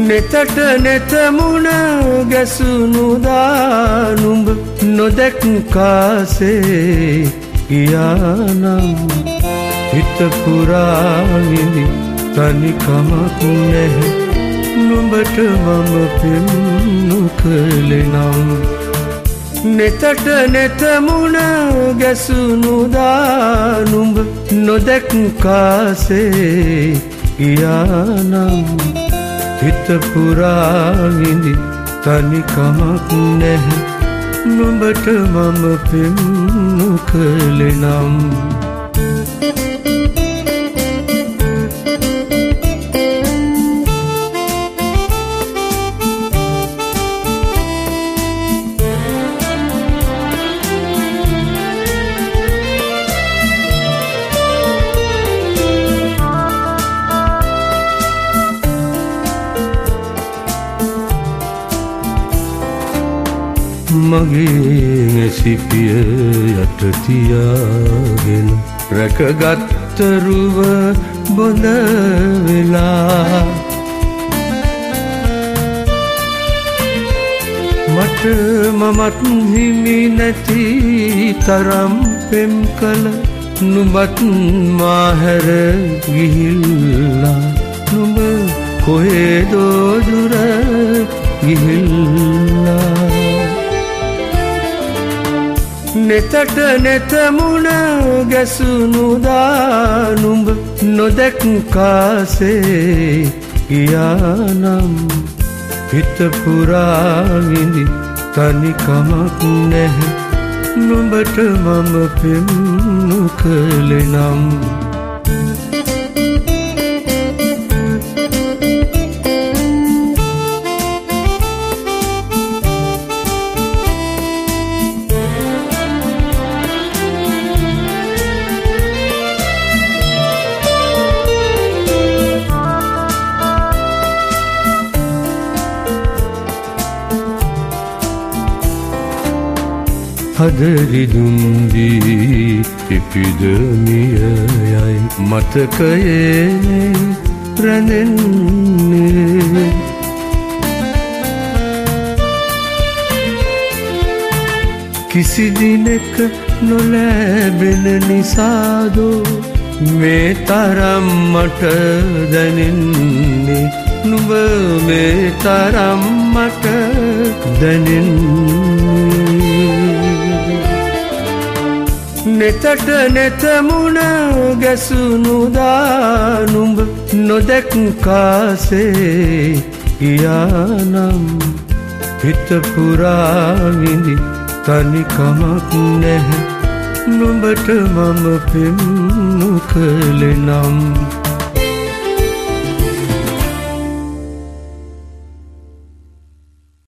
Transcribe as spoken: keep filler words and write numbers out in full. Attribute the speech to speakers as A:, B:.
A: නෙතට නෙතමුණ ගැසුනුදා නුඹ නොදැක් කාසේ ගියානම් හිත පුරාවිඳි තනිකමක් නැහැ නුඹට මම පෙම් නොකළෙනම් නෙතට නෙතමුණ ගැසුනුදා නුඹ නොදැක් කාසේ ගියානම් හිත පුරාවිඳි තනිකමක් නැහැ නුඹට මම පෙම් නොකළෙනම් මගේ සිපිය යට තියාගෙන රැකගත් රුව බොඳ වෙලා මට මමත් හිමි නැති තරම් පෙම් කළ නුඹත් මාහැර ගිහිල්ලා නුඹ කොහෙදෝ දුර ගිහිල්ලා නෙතට නෙතමුණ ගැසුනුදා නුඹ නොදැක් කාසේ ගියානම් හිත පුරාවිඳි තනිකමක් නැහැ නුඹට මම පෙම් නොකළෙනම් හදරිදුම්දී ඉපිදමියයයි මතකයේ රැඳෙන්නේ කිසි දිනක නොලැබෙන නිසාදෝ මේ තරම් මට දැනෙන්නේ නුඹ මේ තරම් මට දැනෙන්නේ නෙතට නෙතමුණ ගැසුනුදා නුඹ නොදැක් කාසේ ගියානම් හිත පුරාවිඳි තනිකමක් නැහැ නුඹට මම පෙම් නොකළෙනම්